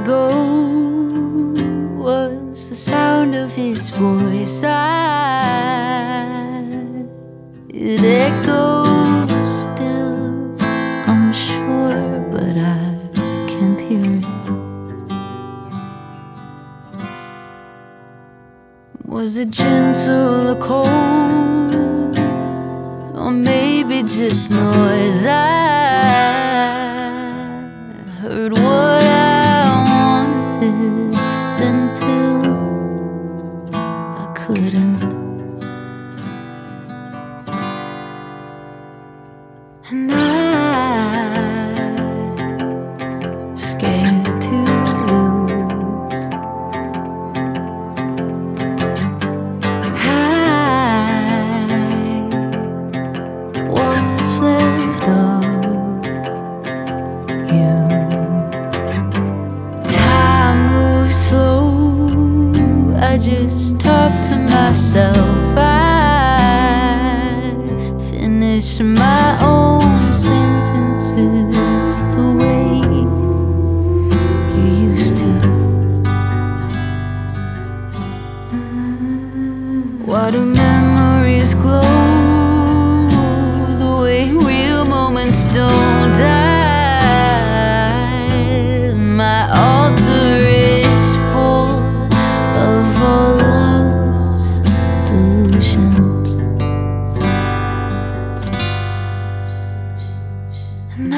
go was the sound of his voice. It echoes still, I'm sure, but I can't hear it. Was it gentle or cold, or maybe just noise? I heard what I wanted until I couldn't. And I'm scared to lose. What's left of you? Time moves slow, I just talk to myself. I finish my own sentences the way you used to. Why do memories glow the way real moments don't die? My altar is full of all love's delusions, and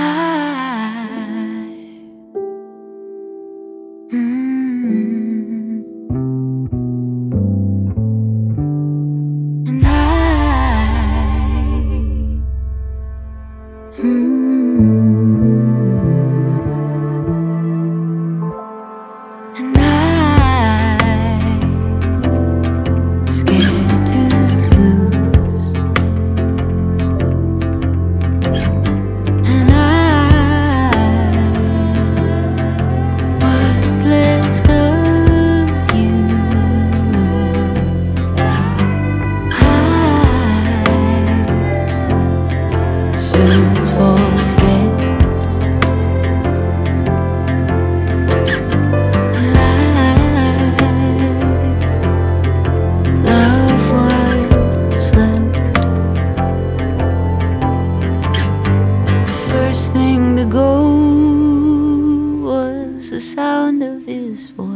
scared to lose. And what's left of you? I should forget. Love what's left. The first thing to go was the sound of his voice.